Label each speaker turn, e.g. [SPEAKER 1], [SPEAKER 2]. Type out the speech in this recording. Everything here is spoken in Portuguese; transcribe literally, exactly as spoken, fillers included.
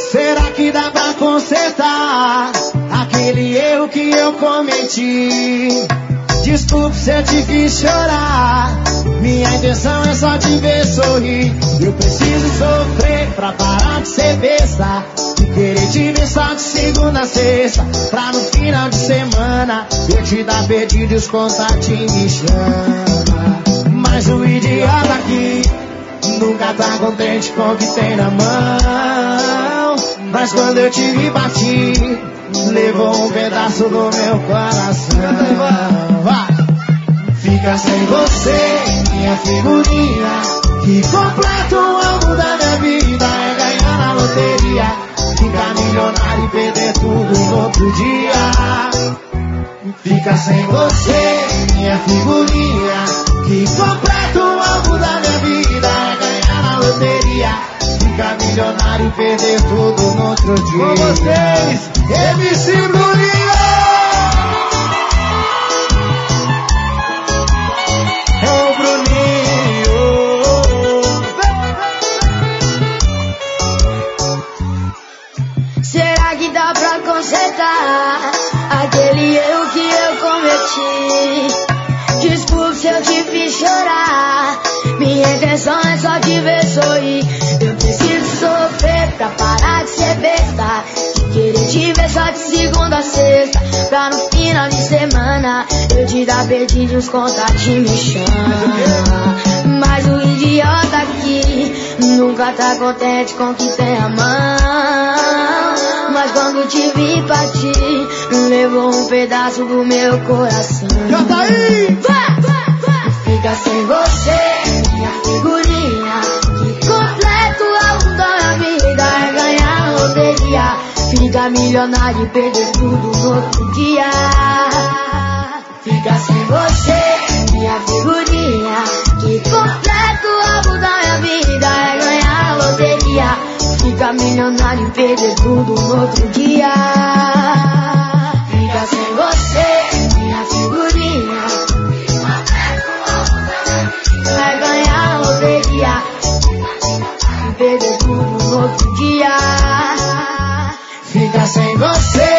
[SPEAKER 1] Será que dá pra consertar aquele erro que eu cometi? Desculpe se eu te fiz chorar, minha intenção é só te ver sorrir. Eu preciso sofrer pra parar de ser besta e querer te ver só de segunda a sexta, pra no final de semana eu te dar perdido e os contatinhos me chama. Mas o idiota aqui nunca tá contente com o que tem na mão. Mas quando eu te vi bati, levou um pedaço do meu coração. Vai. Fica sem você, minha figurinha, que completa o alvo da minha vida. É ganhar na loteria, ficar milionário e perder tudo no outro dia. Fica sem você, minha figurinha, que completa o alvo da minha vida. É ganhar na loteria, ficar milionário e perder tudo no outro dia. Com vocês, M C Bruninho! É o Bruninho.
[SPEAKER 2] Será que dá pra consertar aquele erro que eu cometi? Desculpe se eu te fiz chorar, minha intenção é só te ver sorrir. Eu preciso sofrer pra parar de ser besta, de querer te ver só de segunda a sexta, pra no final de semana eu te dar perdido e os contatinhos me chama. Mas o idiota aqui nunca tá contente com o que tem a mão. Mas quando te vi partir, levou um pedaço do meu coração.
[SPEAKER 1] Já tá aí!
[SPEAKER 2] Fica sem você, minha figurinha, que completa o alvo da minha vida. É ganhar a loteria, fica milionário e perder tudo no outro dia. Fica sem você, minha figurinha, que completa o alvo da minha vida. É ganhar a loteria, fica milionário e perder tudo no outro dia. Fica sem você, minha figurinha, vai ganhar a loteria e perder tudo no outro dia.
[SPEAKER 1] Fica sem você,